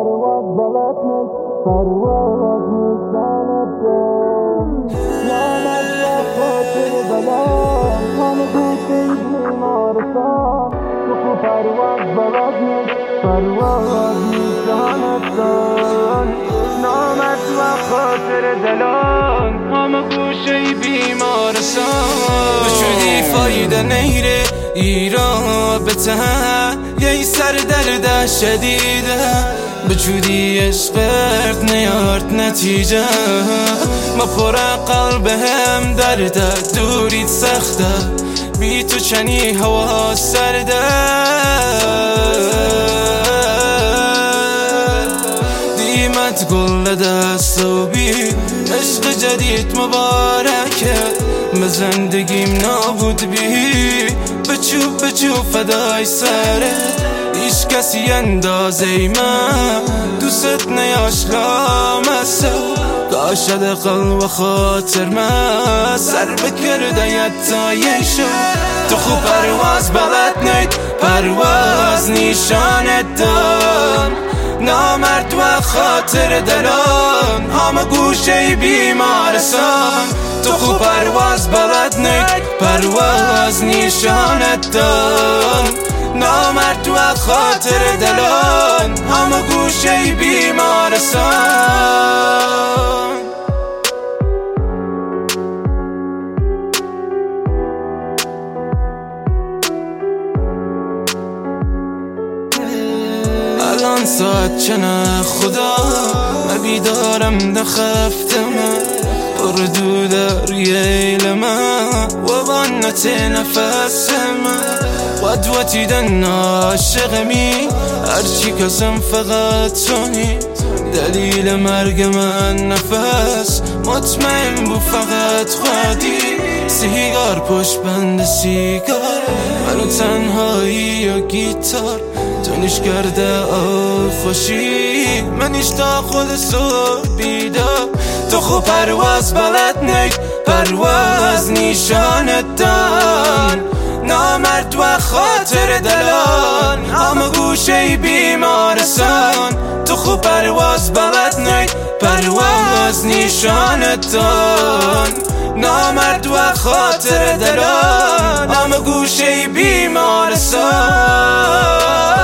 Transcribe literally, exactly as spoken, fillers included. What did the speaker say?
پرواز بلد نیست پرواز نیستانت نامت و خاطر دلان همه گوشه بیمارستان تو خو پرواز بلد نیست پرواز نیستانت نامت و خاطر دلان همه گوشه بیمارستان بچودی فایده نیره ایران بته یه سر درد شدیده بچودی عشقت نیارد نتیجه ما پر قلب هم درده دوریت سخته بی تو چنی هوا سرده دیمت گل دست و بی عشق جدید مبارکه به زندگیم نابود بی بچو بچو فدای سره هیچ کسی اندازه من دوست نیاشقام سو کاشد قلب و خاطر من سر بکرده یتایی شو تو خوب پرواز بلد نید پرواز نیشانت دان نامرد و خاطر دلان همه گوشه بیمارستان تو خوب پرواز بلد نید پرواز نیشانت دان نامرد و خاطر دلان همه گوشه بیمارستان الان ساعت چنه خدا من بیدارم نخفتم اردو در ییل من و بانت نفسم قدوتی دن عاشقمی هرچی کسم فقط تونی دلیل مرگ من نفس مطمئن بو فقط خودی سیگار پشت بند سیگار منو تنهایی و گیتار تونیش کرده آه خوشی منیش تا خود صبح بیدار تو خوب پرواز بلد نید پرواز نیشانت دان نامرد و خاطر دلان همه گوشه بیمارستان تو خوب پرواز بلد نید پرواز نیشانت دان نامرد و خاطر دلان همه گوشه بیمارستان